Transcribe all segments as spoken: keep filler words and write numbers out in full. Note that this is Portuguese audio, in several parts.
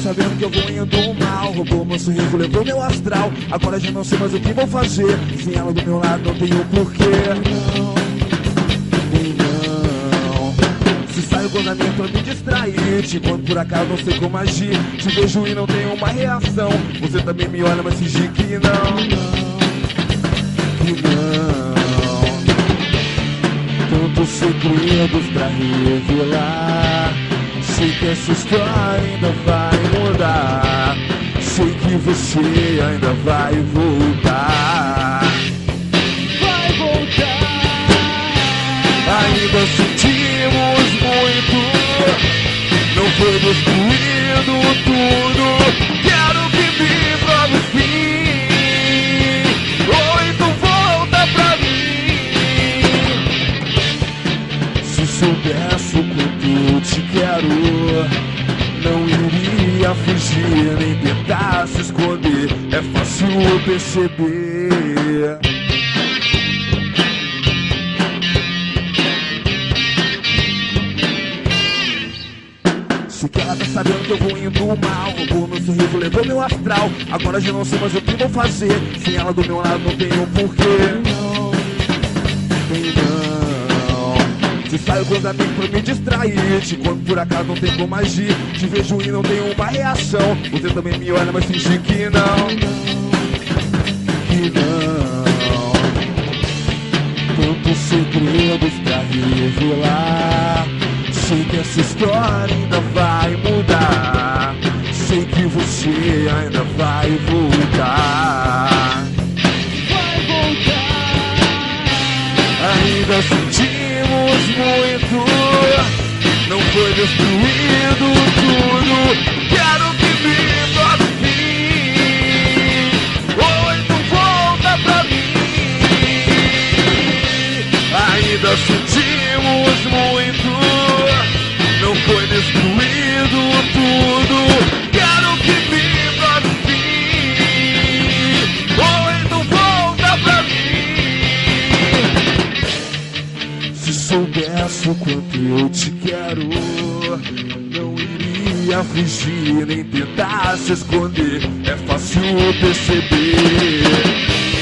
sabendo que eu vou indo mal. Roubou meu sorriso, levou meu astral. Agora já não sei mais o que vou fazer. Sem ela do meu lado não tenho porquê. Não, não. Se saio com a minha pra me distrair. Te encontro por acaso, não sei como agir. Te vejo e não tenho uma reação. Você também me olha, mas finge que não. Que não. Tantos segredos pra revelar. Sei que essa história ainda vai mudar. Sei que você ainda vai voltar. Vai voltar. Ainda sentimos muito. Não foi destruído tudo. Quero que me prove o fim. Ou então volta pra mim. Se soubesse o quanto eu te quero, não iria fugir nem tentar se esconder. É fácil perceber. Sei que ela tá sabendo que eu vou indo mal. Roubou meu sorriso, levou meu astral. Agora já não sei mais o que vou fazer. Sem ela do meu lado não tenho porquê. Não, tem não. Se saio com os amigos pra me distrair. Te encontro por acaso, não tem como agir. Te vejo e não tenho uma reação. Você também me olha, mas finge que não. Que não. Tantos segredos pra revelar. Sei que essa história ainda vai mudar. Sei que você ainda vai voltar. Vai voltar. Ainda sentimos muito. Não foi destruído tudo. Quero que me prove o fim. Ou então volta pra mim. Ainda sentimos muito. Não foi destruído tudo. Quero que me prove o fim. Ou então volta pra mim. Se soubesse o quanto eu te quero, não iria fugir nem tentar se esconder. É fácil perceber.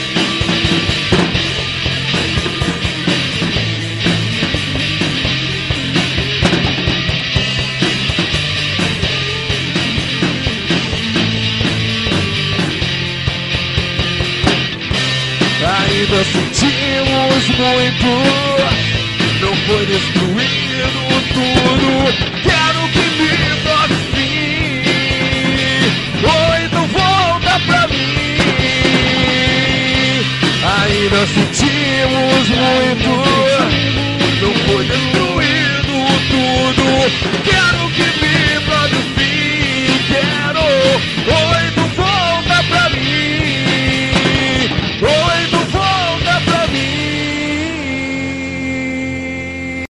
Ainda sentimos muito. Não foi destruído tudo. Quero que me prove o fim. Ou então volta pra mim. Ainda sentimos muito. Não foi destruído tudo. Quero que